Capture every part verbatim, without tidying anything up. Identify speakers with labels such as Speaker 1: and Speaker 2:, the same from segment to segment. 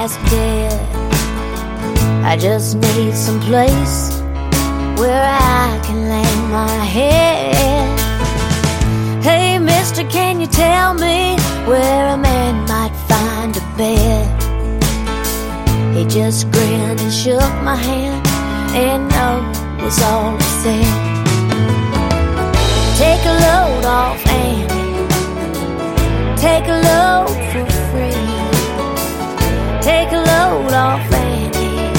Speaker 1: guy's dead. I just need some place where I can lay my head. Hey mister, can you tell me where a man might find a bed? He just grinned and shook my hand, and no was all he said. Take a load off Annie, take a load for free. Take a load off Annie.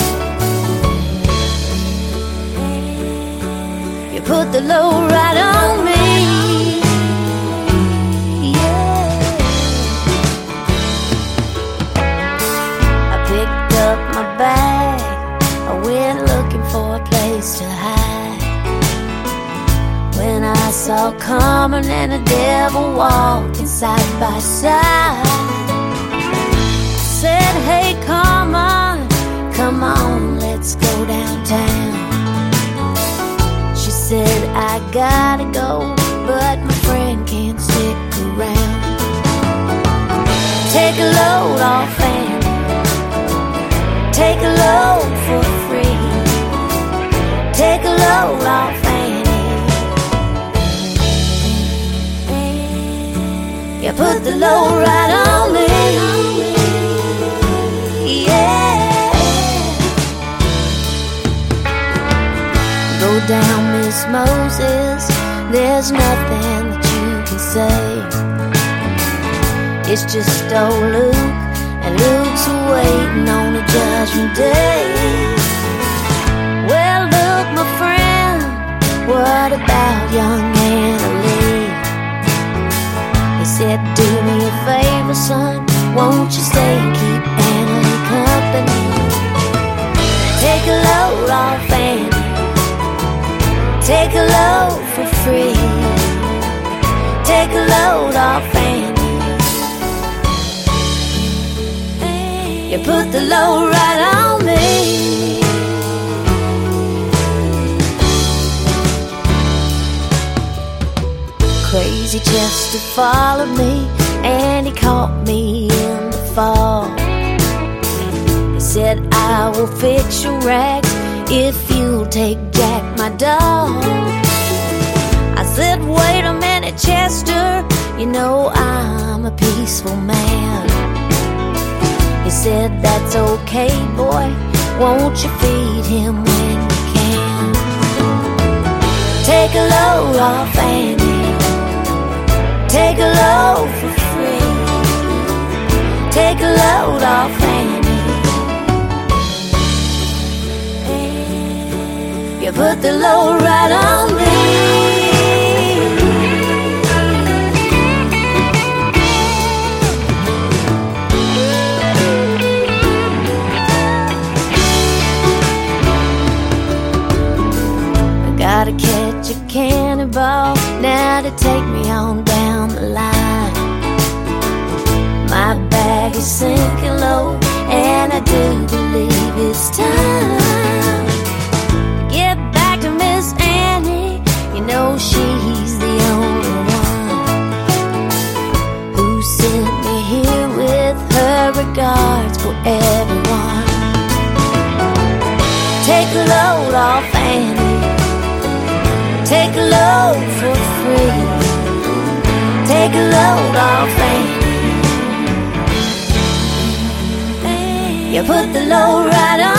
Speaker 1: You put the load right on me. Yeah. I picked up my bag, I went looking for a place to hide, when I saw Carmen and the devil walking side by side. Said, hey Carmen, come on, let's go downtown. She said, I gotta go, but my friend can't stick around. Take a load off Annie, take a load for free. Take a load off Annie. You put the load right on me. Yeah. Go down, Miss Moses, there's nothing that you can say. It's just old Luke, and Luke's waiting on the judgment day. Well, look, my friend, what about young Anna Lee? He said, do me a favor, son, won't you stay and keep Anna Lee company? Take a load off Annie, take a load for free. Take a load off Annie. You put the load right on me. Crazy Chester followed me, and he caught me in the fall. He said, I will fix your rags if you'll take Jack, my dog. I said, wait a minute, Chester, you know I'm a peaceful man. He said, that's okay, boy, won't you feed him when you can? Take a load off Annie, take a load for free. Take a load off Annie. You put the load right on me. Gotta catch a cannonball now to take me on down the line. My bag is sinking low, and I do believe it's time to get back to Miss Annie. You know she's the only one who sent me here with her regards for everyone. Take a load off Annie, take a load for free. Take a load off Annie. You put the load right on.